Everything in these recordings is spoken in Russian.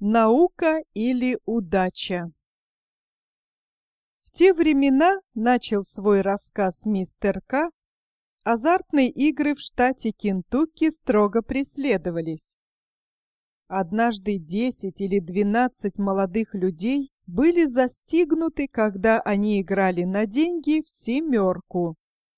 Наука или удача? В те времена, начал свой рассказ мистер К, азартные игры в штате Кентукки строго преследовались. Однажды 10 или 12 молодых людей были застигнуты, когда они играли на деньги в семерку.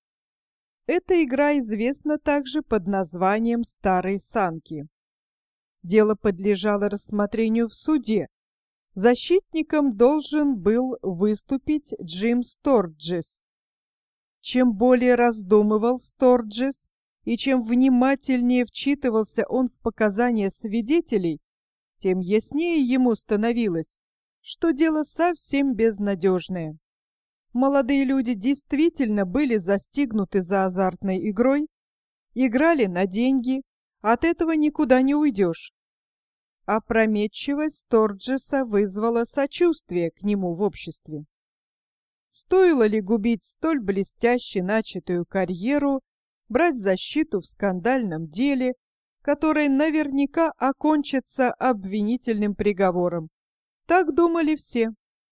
Эта игра известна также под названием «Старые санки». Дело подлежало рассмотрению в суде. Защитником должен был выступить Джим Сторджес. Чем более раздумывал Сторджес и чем внимательнее вчитывался он в показания свидетелей, тем яснее ему становилось, что дело совсем безнадежное. Молодые люди действительно были застигнуты за азартной игрой, играли на деньги, от этого никуда не уйдешь. Опрометчивость Сторджеса вызвала сочувствие к нему в обществе. Стоило ли губить столь блестяще начатую карьеру, брать защиту в скандальном деле, которое наверняка окончится обвинительным приговором? Так думали все.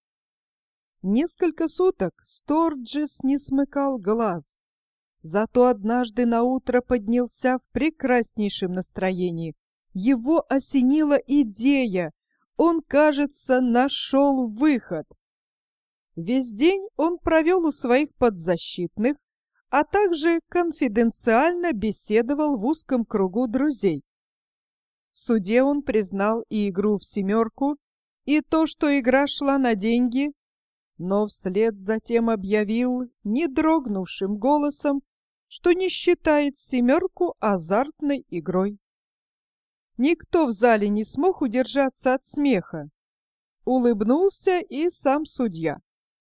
Несколько суток Сторджес не смыкал глаз. Зато однажды наутро поднялся в прекраснейшем настроении. Его осенила идея. Он, кажется, нашел выход. Весь день он провел у своих подзащитных, а также конфиденциально беседовал в узком кругу друзей. В суде он признал и игру в семерку, и то, что игра шла на деньги, но вслед затем объявил не дрогнувшим голосом, что не считает семерку азартной игрой. Никто в зале не смог удержаться от смеха. Улыбнулся и сам судья.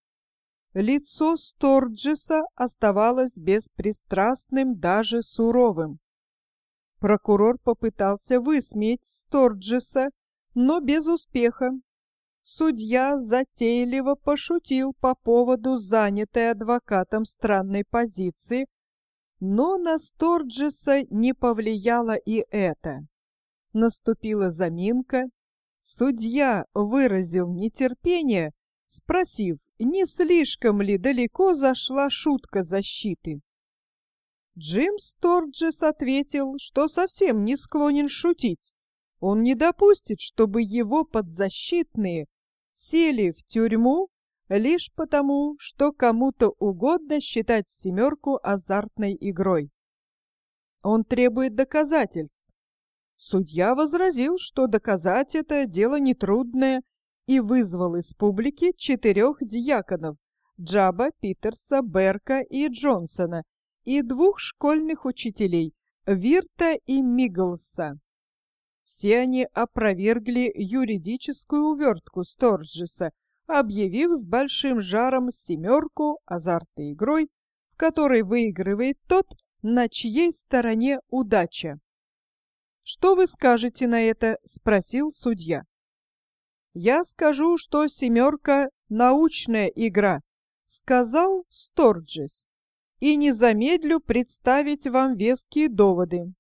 Лицо Сторджеса оставалось беспристрастным, даже суровым. Прокурор попытался высмеять Сторджеса, но без успеха. Судья затейливо пошутил по поводу занятой адвокатом странной позиции, но на Сторджеса не повлияло и это. Наступила заминка. Судья выразил нетерпение, спросив, не слишком ли далеко зашла шутка защиты. Джим Сторджес ответил, что совсем не склонен шутить. Он не допустит, чтобы его подзащитные сели в тюрьму лишь потому, что кому-то угодно считать семерку азартной игрой. Он требует доказательств. Судья возразил, что доказать это дело нетрудное, и вызвал из публики 4 дьяконов – Джаба, Питерса, Берка и Джонсона, и 2 школьных учителей – Вирта и Мигглса. Все они опровергли юридическую увертку Сторджеса, объявив с большим жаром семерку азартной игрой, в которой выигрывает тот, на чьей стороне удача. «Что вы скажете на это?» – спросил судья. «Я скажу, что семерка – научная игра», – сказал Сторджес, «и не замедлю представить вам веские доводы».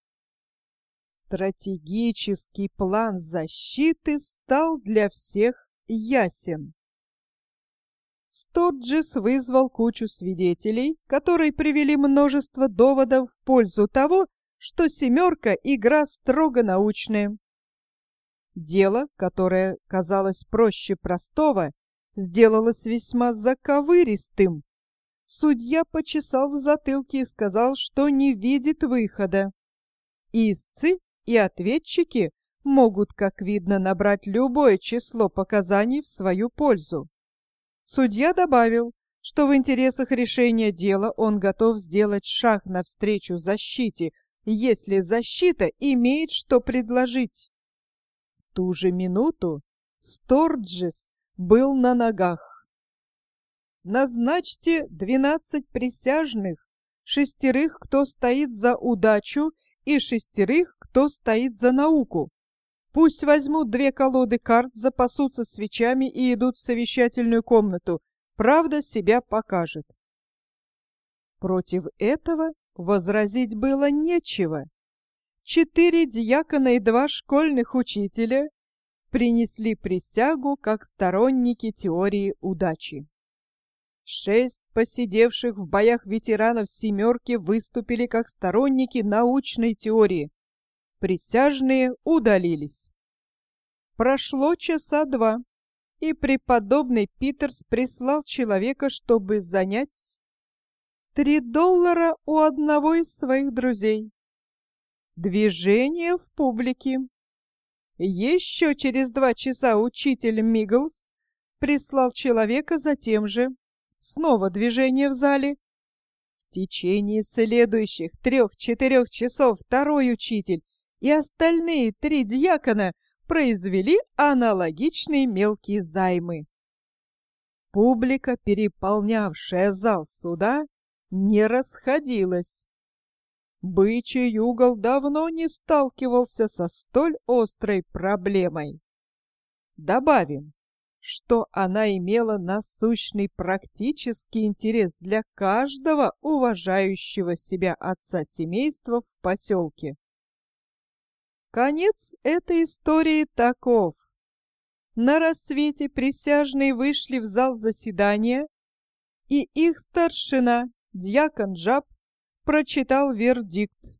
Стратегический план защиты стал для всех ясен. Сторджес вызвал кучу свидетелей, которые привели множество доводов в пользу того, что семерка – игра строго научная. Дело, которое казалось проще простого, сделалось весьма заковыристым. Судья почесал в затылке и сказал, что не видит выхода. Истцы и ответчики могут, как видно, набрать любое число показаний в свою пользу. Судья добавил, что в интересах решения дела он готов сделать шаг навстречу защите, если защита имеет что предложить. В ту же минуту Сторджес был на ногах. «Назначьте 12 присяжных, 6, кто стоит за удачу, и 6, кто стоит за науку. Пусть возьмут 2 колоды карт, запасутся свечами и идут в совещательную комнату. Правда себя покажет». Против этого возразить было нечего. 4 дьякона и 2 школьных учителя принесли присягу как сторонники теории удачи. 6 посидевших в боях ветеранов «семерки» выступили как сторонники научной теории. Присяжные удалились. Прошло часа 2, и преподобный Питерс прислал человека, чтобы занять $3 у одного из своих друзей. Движение в публике. Еще через 2 часа учитель Мигглс прислал человека за тем же. Снова движение в зале. В течение следующих 3-4 часов второй учитель и остальные 3 диакона произвели аналогичные мелкие займы. Публика, переполнявшая зал суда, не расходилась. Бычий угол давно не сталкивался со столь острой проблемой. Добавим, что она имела насущный практический интерес для каждого уважающего себя отца семейства в поселке. Конец этой истории таков. На рассвете присяжные вышли в зал заседания, и их старшина, дьякон Джаб, прочитал вердикт.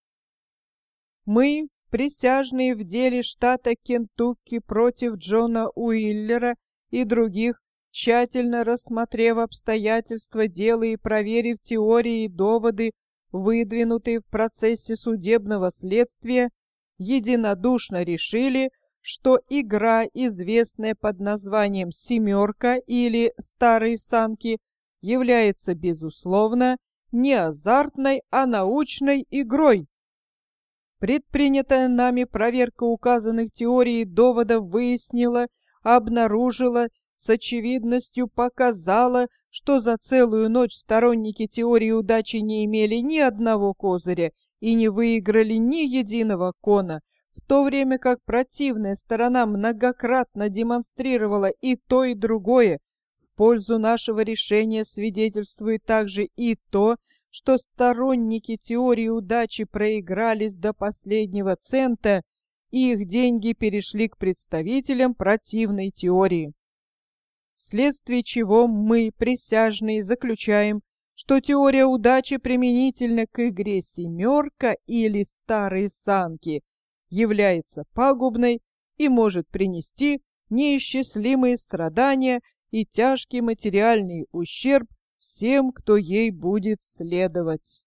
Мы, присяжные в деле штата Кентукки против Джона Уиллера и других, тщательно рассмотрев обстоятельства дела и проверив теории и доводы, выдвинутые в процессе судебного следствия, единодушно решили, что игра, известная под названием «семерка» или «старые санки», является, безусловно, не азартной, а научной игрой. Предпринятая нами проверка указанных теорий и доводов выяснила, обнаружила, с очевидностью показала, что за целую ночь сторонники теории удачи не имели ни одного козыря и не выиграли ни единого кона, в то время как противная сторона многократно демонстрировала и то, и другое. В пользу нашего решения свидетельствует также и то, что сторонники теории удачи проигрались до последнего цента, и их деньги перешли к представителям противной теории. Вследствие чего мы, присяжные, заключаем, что теория удачи применительно к игре «семерка» или «старые санки» является пагубной и может принести неисчислимые страдания и тяжкий материальный ущерб всем, кто ей будет следовать.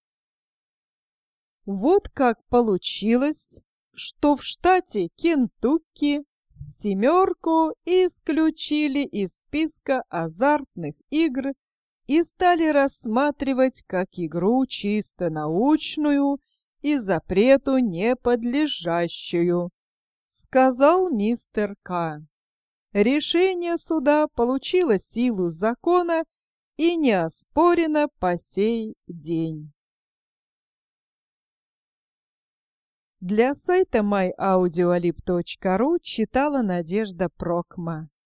Вот как получилось, что в штате Кентукки «семерку» исключили из списка азартных игр и стали рассматривать как игру чисто научную и запрету не подлежащую, сказал мистер К. Решение суда получило силу закона и не оспорено по сей день. Для сайта myaudioalib.ru читала Надежда Прокма.